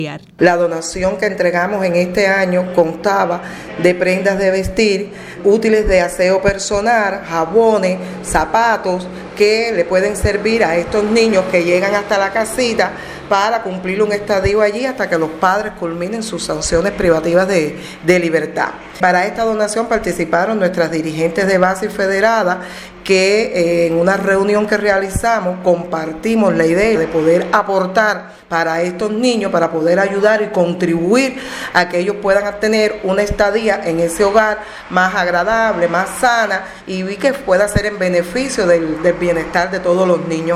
La donación que entregamos en este año constaba de prendas de vestir, útiles de aseo personal, jabones, zapatos que le pueden servir a estos niños que llegan hasta la casita para cumplir un estadio allí hasta que los padres culminen sus sanciones privativas de libertad. Para esta donación participaron nuestras dirigentes de base y federadas que en una reunión que realizamos compartimos la idea de poder aportar para estos niños, para poder ayudar y contribuir a que ellos puedan tener una estadía en ese hogar más agradable, más sana y que pueda ser en beneficio del bienestar de todos los niños.